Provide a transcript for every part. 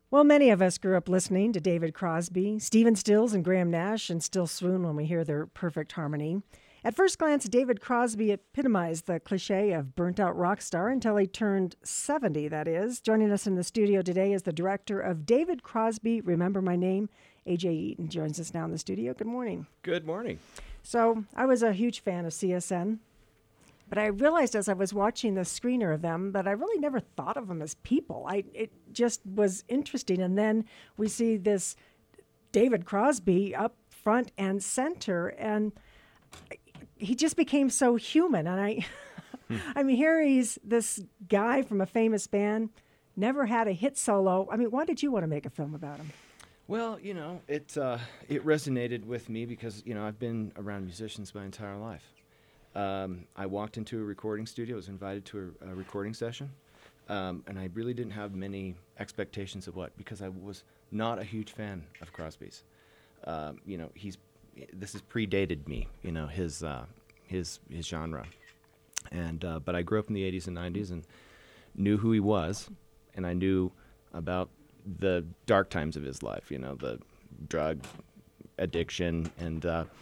Well, many of us grew up listening to David Crosby, Stephen Stills, and Graham Nash, and still swoon when we hear their perfect harmony. At first glance, David Crosby epitomized the cliche of burnt-out rock star until he turned 70, that is. Joining us in the studio today is the director of David Crosby, Remember My Name. A.J. Eaton joins us now in the studio. Good morning. Good morning. So I was a huge fan of CSN, but I realized as I was watching the screener of them that I really never thought of them as people. It just was interesting. And then we see this David Crosby up front and center, and he just became so human. And I mean, here he's this guy from a famous band, never had a hit solo. I mean, why did you want to make a film about him? Well, it resonated with me because, I've been around musicians my entire life. I walked into a recording studio, was invited to a recording session, and I really didn't have many expectations of because I was not a huge fan of Crosby's. This has predated me, his genre, and but I grew up in the 80s and 90s and knew who he was, and I knew about the dark times of his life, the drug addiction, and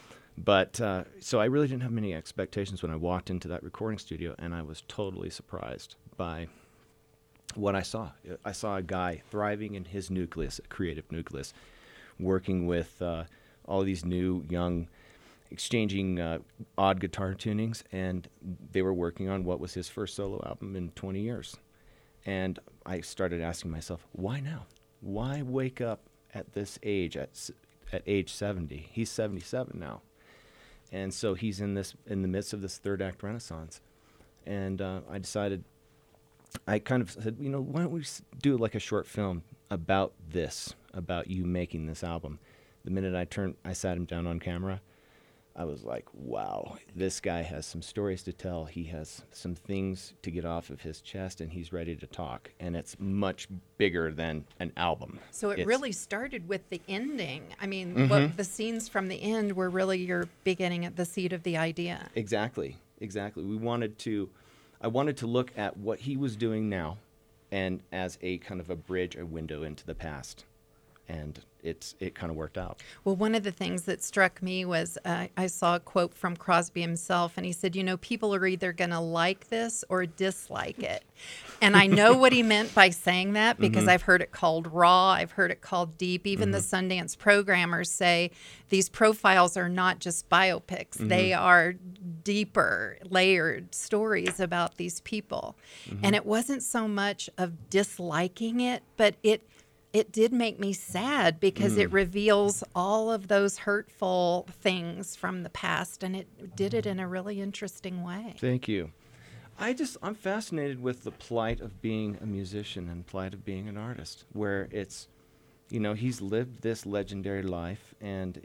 so I really didn't have many expectations when I walked into that recording studio, and I was totally surprised by what I saw. I saw a guy thriving in his nucleus, a creative nucleus, working with all these new, young, exchanging odd guitar tunings, and they were working on what was his first solo album in 20 years. And I started asking myself, why now? Why wake up at this age, at age 70? He's 77 now. And so he's in the midst of this third act renaissance. And I decided, I kind of said, why don't we do like a short film about this, about you making this album? The minute I sat him down on camera, I was like, wow, this guy has some stories to tell. He has some things to get off of his chest, and he's ready to talk. And it's much bigger than an album. So it's really started with the ending. I mean, what the scenes from the end were really your beginning at the seed of the idea. Exactly. I wanted to look at what he was doing now, and as a kind of a bridge, a window into the past. And it kind of worked out. Well, one of the things that struck me was I saw a quote from Crosby himself, and he said, people are either going to like this or dislike it. And I know what he meant by saying that because I've heard it called raw, I've heard it called deep. Even the Sundance programmers say these profiles are not just biopics. They are deeper, layered stories about these people. And it wasn't so much of disliking it, but it did make me sad because it reveals all of those hurtful things from the past, and it did it in a really interesting way. Thank you. I'm fascinated with the plight of being a musician and plight of being an artist, where it's, he's lived this legendary life, and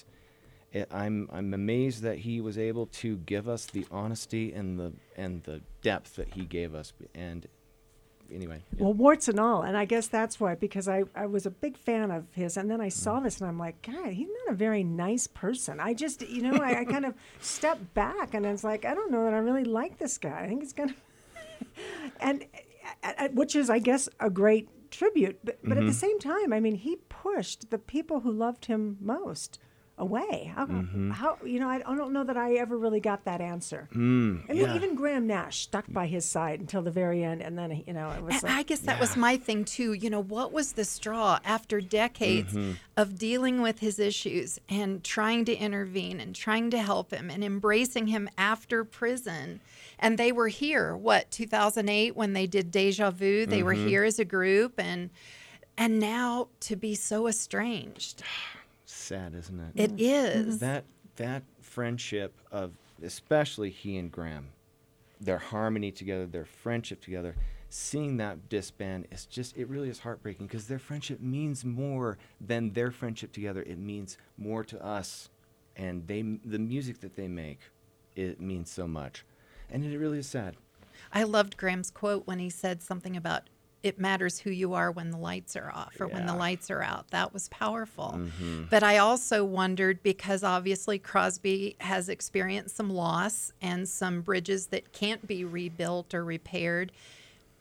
I'm amazed that he was able to give us the honesty and the depth that he gave us, and anyway. Yeah. Well, warts and all. And I guess that's why, because I was a big fan of his. And then I saw this and I'm like, God, he's not a very nice person. I just, I kind of stepped back and it's like, I don't know that I really like this guy. I think it's going to, and which is, I guess, a great tribute. But at the same time, I mean, he pushed the people who loved him most away. How I don't know that I ever really got that answer. Even Graham Nash stuck by his side until the very end, and then it was. I guess that was my thing too. What was the straw after decades of dealing with his issues and trying to intervene and trying to help him and embracing him after prison? And they were here, 2008 when they did Deja Vu. They were here as a group, and now to be so estranged. Sad, isn't it? It is. That friendship of, especially he and Graham, their harmony together, their friendship together, seeing that disband is it really is heartbreaking because their friendship means more than their friendship together. It means more to us, and the music that they make, it means so much, and it really is sad. I loved Graham's quote when he said something about it matters who you are when the lights are off or when the lights are out. That was powerful. But I also wondered, because obviously Crosby has experienced some loss and some bridges that can't be rebuilt or repaired.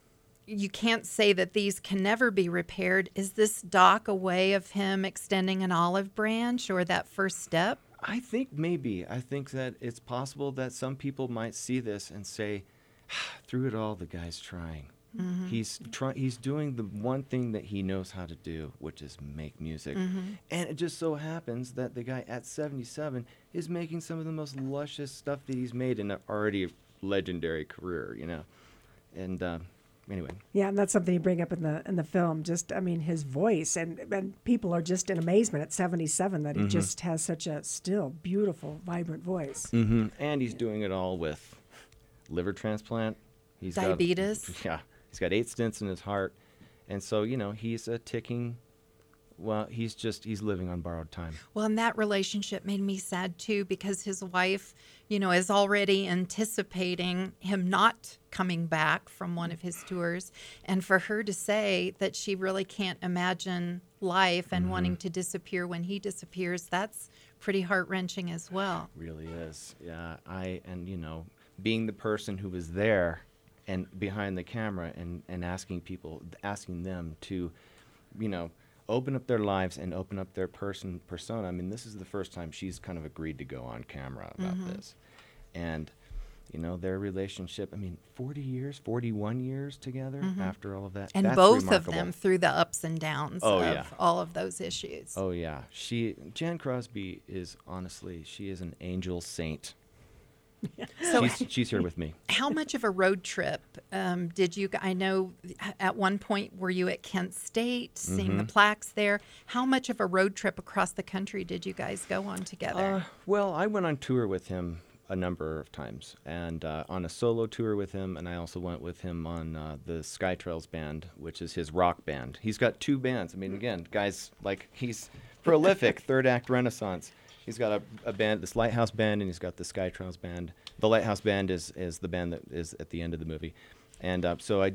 you can't say that these can never be repaired. Is this dock a way of him extending an olive branch or that first step? I think maybe. I think that it's possible that some people might see this and say, through it all, the guy's trying. He's doing the one thing that he knows how to do, which is make music. And it just so happens that the guy at 77 is making some of the most luscious stuff that he's made in an already legendary career, you know. And anyway. Yeah, and that's something you bring up in the film. Just, I mean, his voice, and people are just in amazement at 77 that he just has such a still beautiful, vibrant voice. And he's doing it all with liver transplant. He's Diabetes. He's got 8 stents in his heart, and so you know he's a ticking. Well, he's living on borrowed time. Well, and that relationship made me sad too, because his wife, you know, is already anticipating him not coming back from one of his tours. And for her to say that she really can't imagine life and wanting to disappear when he disappears, that's pretty heart-wrenching as well. Really is. Yeah, and you know, being the person who was there and behind the camera and asking them to, you know, open up their lives and open up their persona. I mean, this is the first time she's kind of agreed to go on camera about this. And, you know, their relationship, I mean, 41 years together after all of that. And that's both remarkable. of them through the ups and downs of all of those issues. Oh, yeah. Jan Crosby is, honestly, she is an angel saint. So She's here with me. how much of a road trip did you, I know at one point were you at Kent State seeing the plaques there? How much of a road trip across the country did you guys go on together? Well, I went on tour with him a number of times, and on a solo tour with him, and I also went with him on the Skytrails band, which is his rock band. He's got 2 bands. I mean, again, guys, like, he's prolific, third act renaissance. He's got a band, this Lighthouse band, and he's got the Skytrails band. The Lighthouse band is the band that is at the end of the movie. And so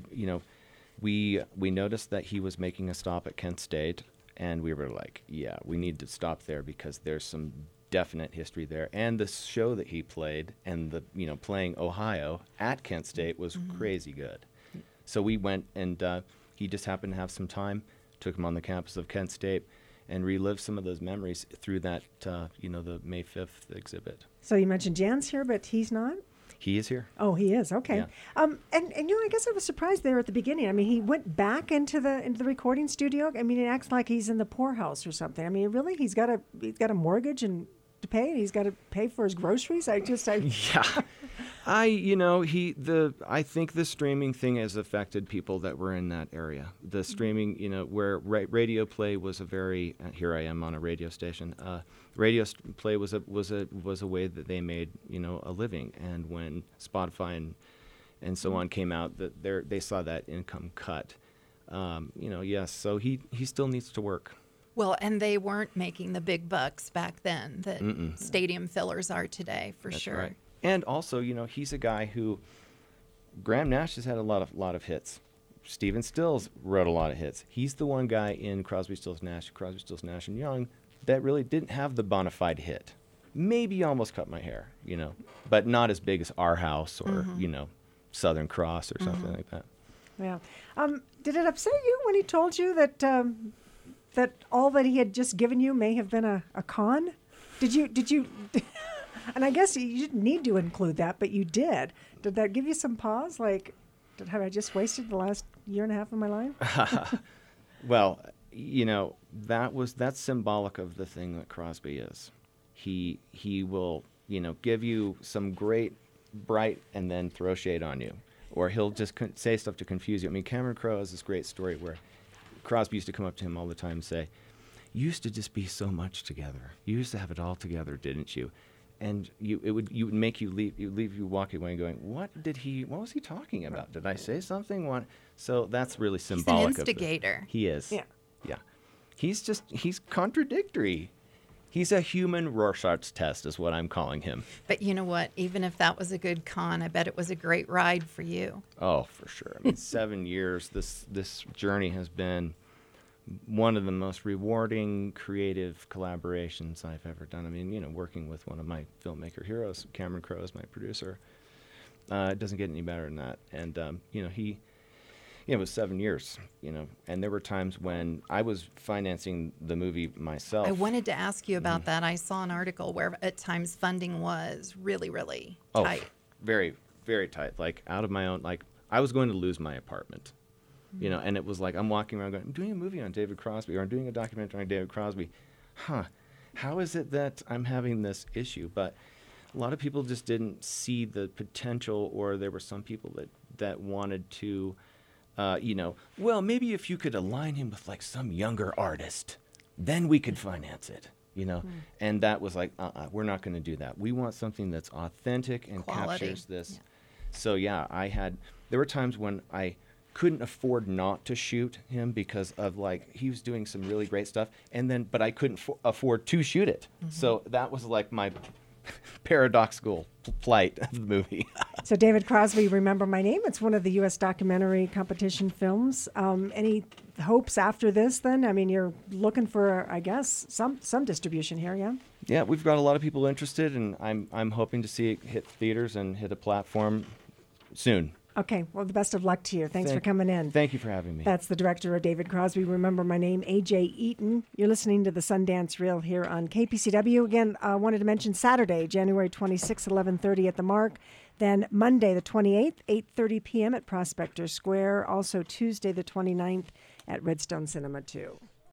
we noticed that he was making a stop at Kent State, and we were like, yeah, we need to stop there because there's some definite history there. And the show that he played and playing Ohio at Kent State was crazy good. So we went, and he just happened to have some time, took him on the campus of Kent State, and relive some of those memories through that, the May 5th exhibit. So you mentioned Jan's here, but he's not? He is here. Oh, he is. Okay. Yeah. And I guess I was surprised there at the beginning. I mean, he went back into the recording studio. I mean, it acts like he's in the poorhouse or something. I mean, really, he's got a mortgage and to pay, and he's got to pay for his groceries. Yeah. I think the streaming thing has affected people that were in that area. The streaming, where radio play was a very here I am on a radio station. Play was a way that they made a living, and when Spotify and so on came out, that they saw that income cut. Yes, so he still needs to work. Well, and they weren't making the big bucks back then that stadium fillers are today, for That's sure. Right. And also, he's a guy who Graham Nash has had a lot of hits. Stephen Stills wrote a lot of hits. He's the one guy in Crosby, Stills, Nash and Young that really didn't have the bona fide hit. Maybe Almost Cut My Hair, but not as big as Our House or, Southern Cross or something like that. Yeah. Did it upset you when he told you that that all that he had just given you may have been a con? Did you? And I guess you didn't need to include that, but you did. Did that give you some pause? Like, have I just wasted the last year and a half of my life? Well, that's symbolic of the thing that Crosby is. He will, give you some great, bright, and then throw shade on you. Or he'll just say stuff to confuse you. I mean, Cameron Crowe has this great story where Crosby used to come up to him all the time and say, "You used to just be so much together. You used to have it all together, didn't you?" And it would make you walk away going, what was he talking about? Did I say something? What? So that's really symbolic. He's an instigator. He is. Yeah. Yeah. He's contradictory. He's a human Rorschach's test is what I'm calling him. But you know what? Even if that was a good con, I bet it was a great ride for you. Oh, for sure. I mean, 7 years, this journey has been one of the most rewarding creative collaborations I've ever done. I mean, working with one of my filmmaker heroes, Cameron Crowe, as my producer, it doesn't get any better than that. And, it was 7 years, and there were times when I was financing the movie myself. I wanted to ask you about that. I saw an article where at times funding was really, really tight. Very, very tight. Like out of my own, like I was going to lose my apartment, and it was like I'm walking around going, I'm doing a movie on David Crosby, or I'm doing a documentary on David Crosby. How is it that I'm having this issue? But a lot of people just didn't see the potential, or there were some people that wanted to, well, maybe if you could align him with like some younger artist, then we could finance it, And that was like, we're not going to do that. We want something that's authentic and Quality. captures this. Yeah. So there were times when I couldn't afford not to shoot him because of like he was doing some really great stuff, but I couldn't afford to shoot it. So that was like my paradoxical plight of the movie. So David Crosby, Remember My Name. It's one of the U.S. documentary competition films. Any hopes after this then? I mean, you're looking for, I guess, some distribution here, yeah? Yeah, we've got a lot of people interested, and I'm hoping to see it hit theaters and hit a platform soon. Okay, well, the best of luck to you. Thanks for coming in. Thank you for having me. That's the director of David Crosby, Remember My Name, A.J. Eaton. You're listening to the Sundance Reel here on KPCW. Again, I wanted to mention Saturday, January 26, 11:30 at the Mark. Then Monday, the 28th, 8:30 p.m. at Prospector Square. Also Tuesday, the 29th at Redstone Cinema 2.